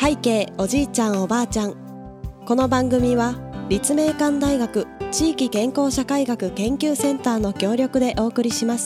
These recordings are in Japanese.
背景おじいちゃんおばあちゃん。この番組は立命館大学地域健康社会学研究センターの協力でお送りします。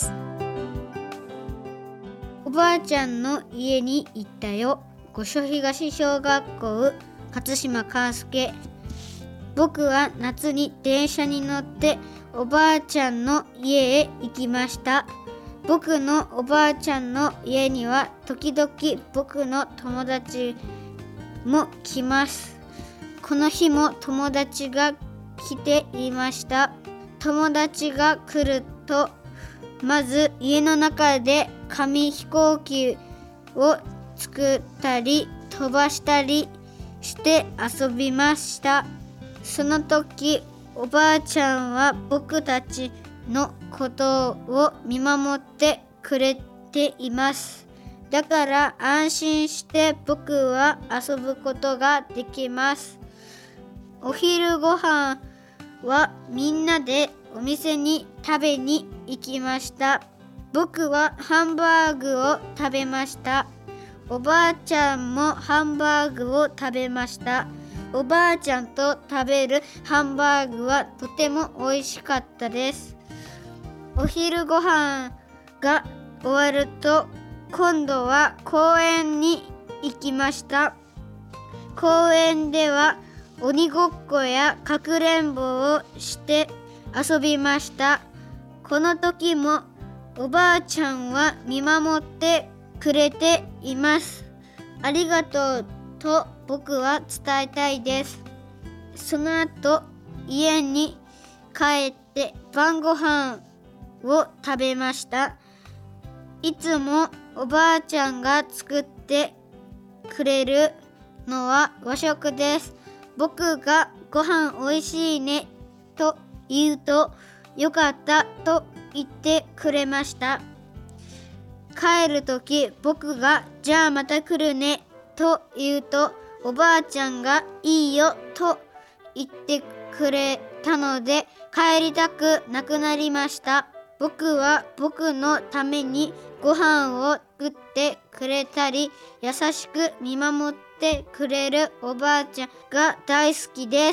おばあちゃんの家に行ったよ。五所東小学校勝島勘介。僕は夏に電車に乗っておばあちゃんの家へ行きました。僕のおばあちゃんの家には時々僕の友達も来ます。この日も友達が来ていました。友達が来るとまず家の中で紙飛行機を作ったり飛ばしたりして遊びました。その時おばあちゃんは僕たちのことを見守ってくれています。だから安心して僕は遊ぶことができます。お昼ご飯はみんなでお店に食べに行きました。僕はハンバーグを食べました。おばあちゃんもハンバーグを食べました。おばあちゃんと食べるハンバーグはとても美味しかったです。お昼ご飯が終わると今度は公園に行きました。公園では鬼ごっこやかくれんぼをして遊びました。この時もおばあちゃんは見守ってくれています。ありがとうと僕は伝えたいです。その後家に帰って晩ご飯を食べました。いつもおばあちゃんが作ってくれるのは和食です。僕がご飯おいしいねと言うとよかったと言ってくれました。帰るとき僕がじゃあまた来るねと言うとおばあちゃんがいいよと言ってくれたので帰りたくなくなりました。僕は僕のためにご飯を作ってくれたり優しく見守ってくれるおばあちゃんが大好きです。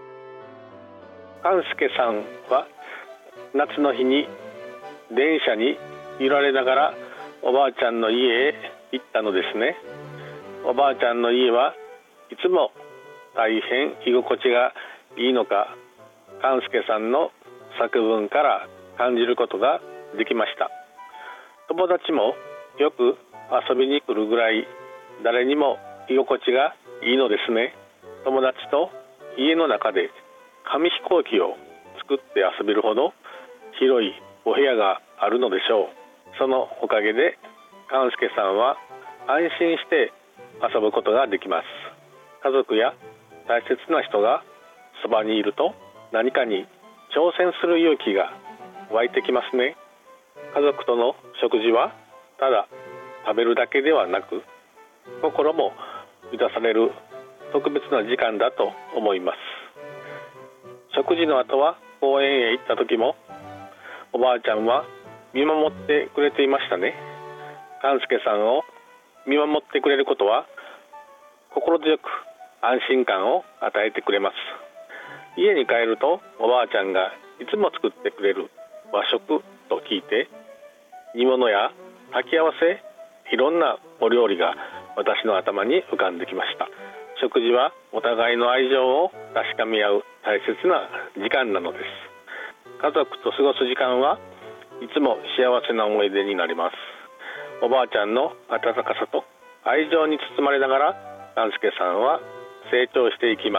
勘介さんは夏の日に電車に揺られながらおばあちゃんの家へ行ったのですね。おばあちゃんの家はいつも大変居心地がいいのか勘介さんの作文から感じることができました。友達もよく遊びに来るぐらい誰にも居心地がいいのですね。友達と家の中で紙飛行機を作って遊べるほど広いお部屋があるのでしょう。そのおかげで勘介さんは安心して遊ぶことができます。家族や大切な人がそばにいると何かに挑戦する勇気が湧いてきますね。家族との食事はただ食べるだけではなく心も満たされる特別な時間だと思います。食事の後は公園へ行った時もおばあちゃんは見守ってくれていましたね。勘介さんを見守ってくれることは心強く安心感を与えてくれます。家に帰るとおばあちゃんがいつも作ってくれる和食と聞いて煮物や炊き合わせいろんなお料理が私の頭に浮かんできました。食事はお互いの愛情を確かめ合う大切な時間なのです。家族と過ごす時間はいつも幸せな思い出になります。おばあちゃんの温かさと愛情に包まれながら勘介さんは成長していきます。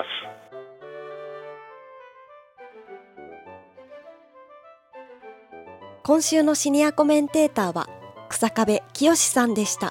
今週のシニアコメンテーターは草壁清さんでした。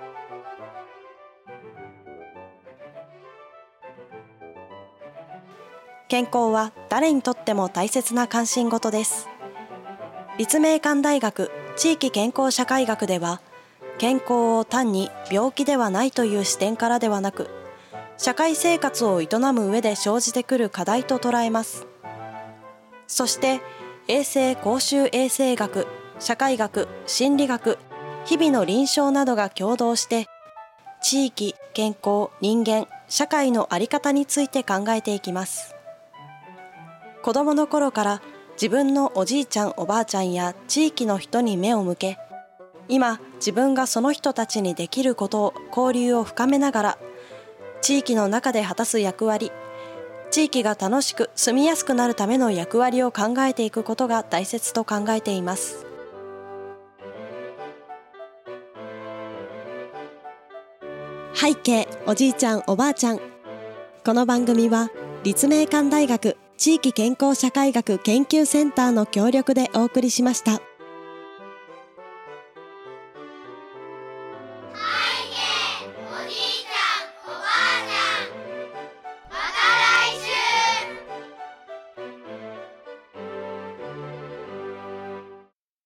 健康は誰にとっても大切な関心事です。立命館大学地域健康社会学では健康を単に病気ではないという視点からではなく社会生活を営む上で生じてくる課題と捉えます。そして衛生公衆衛生学、社会学、心理学、日々の臨床などが共同して地域、健康、人間、社会の在り方について考えていきます。子どもの頃から自分のおじいちゃんおばあちゃんや地域の人に目を向け、今自分がその人たちにできることを交流を深めながら、地域の中で果たす役割、地域が楽しく住みやすくなるための役割を考えていくことが大切と考えています。背景おじいちゃんおばあちゃん。この番組は立命館大学地域健康社会学研究センターの協力でお送りしました。